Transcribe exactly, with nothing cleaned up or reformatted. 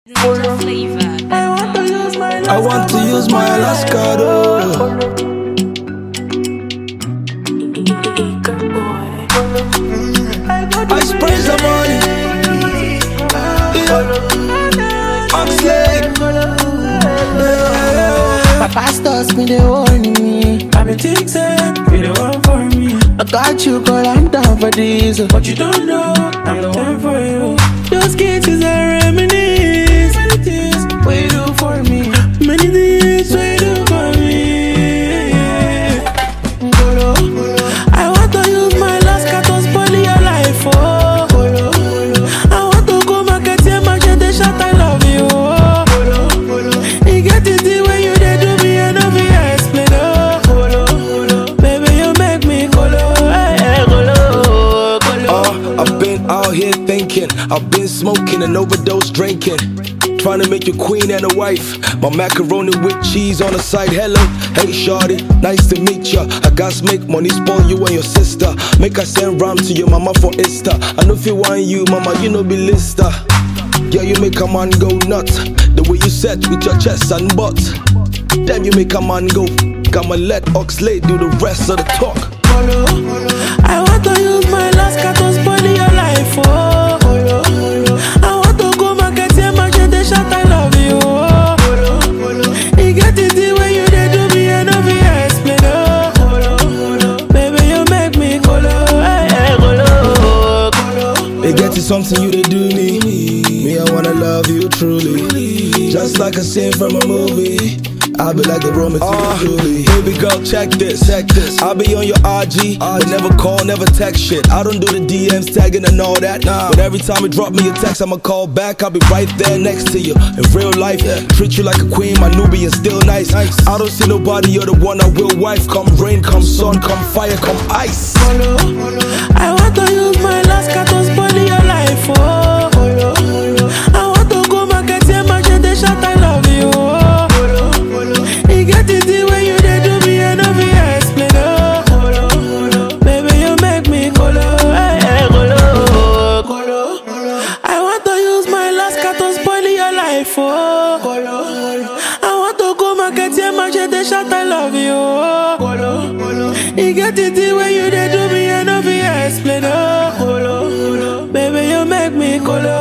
Flavor. I want to use my I want to use my Alaska though. I spray some money. Yeah. I'm slick. Yeah. My pastors me, they warning me. I been think say you the one for me. I got you, girl, I'm down for this. But you don't know I'm the one for you. Those kisses are reminisce. Many things what you do for me. Many things what you do for me. Golo, I want to use my last cat to spoil your life. Oh, Golo, I want to go market here, machete shot. I love you. Oh, Golo, you get it the way you did do me, and of you explain. Oh, Golo, baby you make me Golo. Hey, Golo, Golo. Uh, I've been out here thinking, I've been smoking and overdose drinking. Trying to make you queen and a wife. My macaroni with cheese on the side. Hello, hey shawty, nice to meet ya. I got make money spoil you and your sister. Make I send rhyme to your mama for Insta. I know if you want you, mama, you know be lister. Yeah, you make a man go nuts. The way you set with your chest and butt. Damn, you make a man go. I'ma let Oxlade do the rest of the talk. Golo, I want to use my last cat to spoil your life. Oh, Golo, I want to go market here, machete shot. I love you. Oh, Golo, you get it the way you did do me, and of you explain. Oh, Golo, baby you make me Golo. Hey, hey, Golo, Golo. It get to something you they do me. Me, I wanna love you truly. Just like a scene from a movie. I'll be like the Roman to uh, Julie. Baby girl, check this, check this. I'll be on your R G, but never call, never text shit. I don't do the D Ms, tagging and all that. Nah. But every time you drop me a text, I'ma call back. I'll be right there next to you. In real life, yeah. Treat you like a queen, my Nubian still nice. nice. I don't see nobody, you're the one I will wife. Come rain, come sun, come fire, come ice. Golo, I want to use my last cat to spoil your life. Oh, Golo, I want to go market here, machete shot. I love you. Oh, Golo, you get it the way you did do me, and of you explain. Oh, Golo, baby you make me Golo. Hey, hey, Golo, Golo, I want to use my last cat to spoil your life. Oh, Golo, I want to go market here, machete shot. I love you. Oh, Golo, you get it the way you did do me, and of you explain. Oh, Golo, baby you make me Golo.